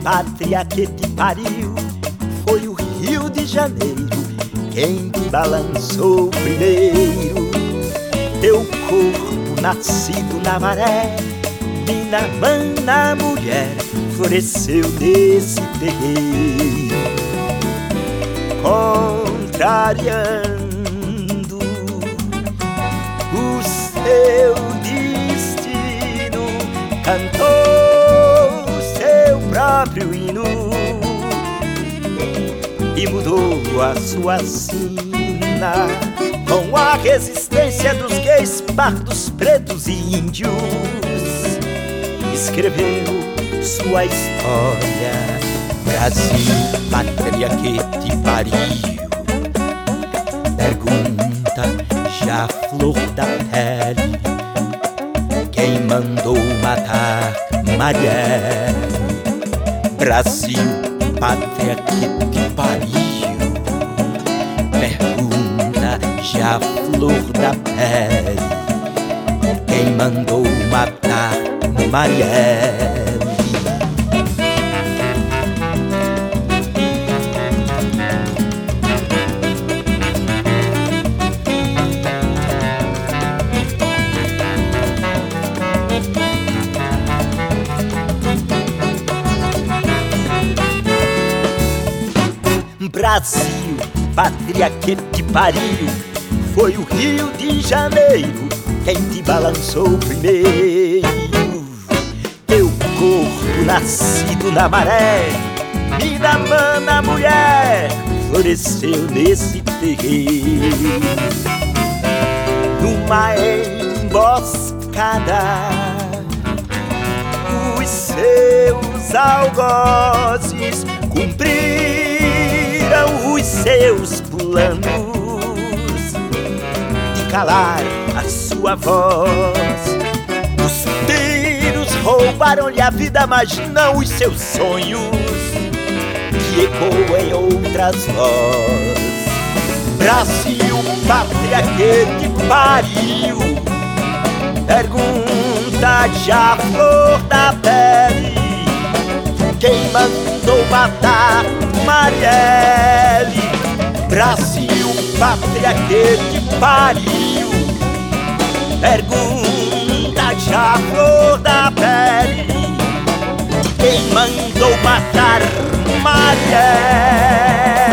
pátria que te pariu, foi o Rio de Janeiro quem te balançou primeiro. Teu corpo nascido na maré, mina, mana, mulher, floresceu nesse terreiro. Contrariando o seu destino, cantou seu próprio hino e mudou a sua sina com a resistência dos gays, pardos, pretos e índios. Escreveu sua história. Brasil, pátria que te pariu, pergunta já flor da pele, quem mandou matar Marielle? Brasil, pátria que te pariu, pergunta já flor da pele, quem mandou matar Marielle? Brasil, pátria que te pariu, foi o Rio de Janeiro quem te balançou primeiro. Teu corpo nascido na maré, mina, mana, mulher, floresceu nesse terreiro. Numa emboscada, os seus algozes cumpriram os seus planos de calar a sua voz. Os tiros roubaram-lhe a vida, mas não os seus sonhos, que ecoam em outras vozes. Brasil, pátria que te pariu, pergunta já flor da pele, quem mandou matar Marielle? Brasil, pátria que te pariu, pergunta já flor da pele, quem mandou matar Marielle?